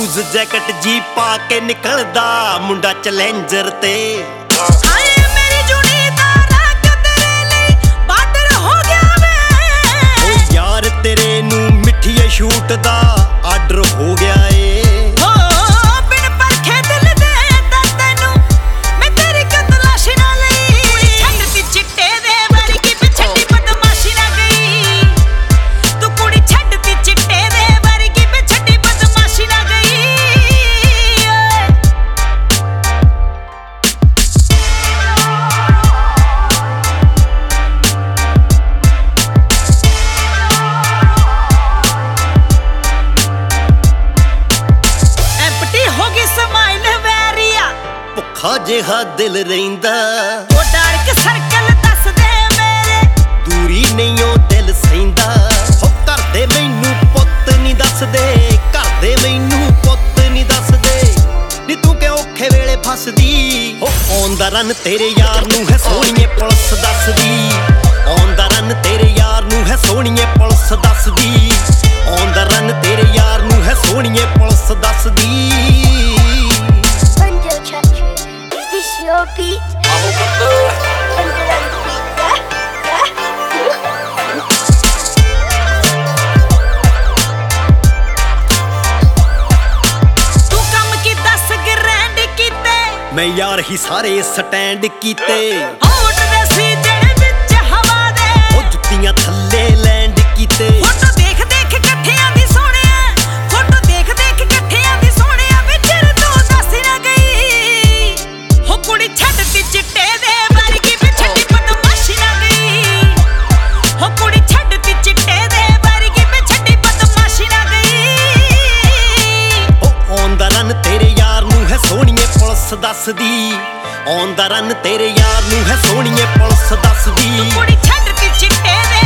Loose jacket ਜੀ ਪਾ ਕੇ ਨਿਕਲਦਾ ਮੁੰਡਾ ਚੈਲੰਜਰ ਤੇ। ਹਾਏ ਮੇਰੀ ਜੁਣੀ ਦਾ ਰੰਗ ਤੇਰੇ ਲਈ ਬਾਰਡਰ ਹੋ ਗਿਆ ਵੇ। ਓ ਯਾਰ ਤੇਰੇ ਨੂੰ ਮਿੱਠੀਏ ਸ਼ੂਟ ਦਾ ਆਰਡਰ ਹੋ ਗਿਆ ਏ। ਬਿਨ ਪਰਖੇ ਦਿਲ ਦੇ ਤਾਂ ਤੈਨੂੰ ਮੈਂ ਤੇਰੀ ਕਤਲਾਸ਼ੀ ਨਾ ਲਈ। ਕੁੜੀ ਛੱਡਤੀ ਚਿੱਟੇ ਦੇ ਵਰਗੀ ਪਿਛੱਡੀ ਬਦਮਾਸ਼ੀ ਨਾ ਗਈ। ਤੂੰ ਕੁੜੀ ਛੱਡਤੀ ਚਿੱਟੇ ਦੇ ਵਰਗੀ ਪਿਛੱਡੀ ਬਦਮਾਸ਼ੀ ਨਾ ਗਈ। ਐਂਪਟੀ ਹੋ ਗਈ ਸਮਾਈਲ ਵੈਰੀਆ ਭੁੱਖਾ ਜਿਹਾ ਦਿਲ ਰਹਿੰਦਾ ਉਹ ਡਾਰਕ ਸਰਕਲ ਦੱਸ ਦੇ ਮੇਰੇ। ਦੂਰੀ ਨਹੀਂ ਉਹ ਦਿਲ ਸਹਿੰਦਾ। ਹੋ ਘਰ ਦੇ ਮੈਨੂੰ ਪੁੱਤ ਨਹੀਂ ਦੱਸਦੇ, ਘਰ ਦੇ ਮੈਨੂੰ ਪੁੱਤ ਨਹੀਂ ਦੱਸਦੇ। ਨੀ ਤੂੰ ਕਿ ਔਖੇ ਵੇਲੇ ਫਸਦੀ। ਹੋ ਔਨ ਦਾ ਰਨ ਤੇਰੇ ਯਾਰ ਨੂੰ ਹੈ ਸੋਹਣੀਏ ਪੁਲਿਸ ਦੱਸਦੀ। ਔਨ ਦਾ ਰਨ ਤੇਰੇ ਯਾਰ ਨੂੰ ਹੈ ਸੋਹਣੀਏ ਪੁਲਿਸ ਦੱਸਦੀ। ਔਨ ਦਾ ਰਨ ਤੇਰੇ ਯਾਰ ਨੂੰ ਹੈ ਸੋਹਣੀਏ ਪੁਲਿਸ ਦੱਸਦੀ। Thunder Chatter, is this your beat? ਤੂੰ ਕੰਮ ਕੀ ਦੱਸ ਗ੍ਰੈਂਡ ਕੀਤੇ। ਮੈਂ ਯਾਰ ਹੀ ਸਾਰੇ ਸਟੈਂਡ ਕੀਤੇ। ਹੋਟ ਦੇ ਸੀਜਣ ਵਿੱਚ ਹਵਾ ਦੇ ਉਹ ਜੁੱਤੀਆਂ ਥੱਲੇ ਲੈਂਡ ਕੀਤੇ। ਫੋਟੋ ਦੇਖ ਦੇਖ ਇਕੱਠਿਆਂ ਦੀ ਸੋਹਣਿਆ। ਫੋਟੋ ਦੇਖ ਦੇਖ ਇਕੱਠਿਆਂ ਦੀ ਸੋਹਣਿਆ ਵਿਚਰ ਤੂੰ ਦੱਸ ਨਾ ਗਈ। ਹੋ ਕੁੜੀ ਛੱਡਤੀ ਚਿੱਟੇ ਦੇ ਵਰਗੀ ਪਿਛੱਡੀ ਬਦਮਾਸ਼ੀ ਨਾ ਗਈ। ਹੋ ਕੁੜੀ ਛੱਡਤੀ ਚਿੱਟੇ ਦੇ ਵਰਗੀ ਪਿਛੱਡੀ ਬਦਮਾਸ਼ੀ ਨਾ ਗਈ। ਉਹ ਔਨ ਦਾ ਰਨ ਤੇਰੇ ਯਾਰ ਨੂੰ ਹੈ ਸੋਹਣੀਏ ਪੁਲਿਸ ਦੱਸਦੀ। ਔਨ ਦਾ ਰਨ ਤੇਰੇ ਯਾਰ ਨੂੰ ਹੈ ਸੋਹਣੀਏ ਪੁਲਿਸ ਦੱਸਦੀ। ਕੁੜੀ ਛੱਡਤੀ ਚਿੱਟੇ ਦੇ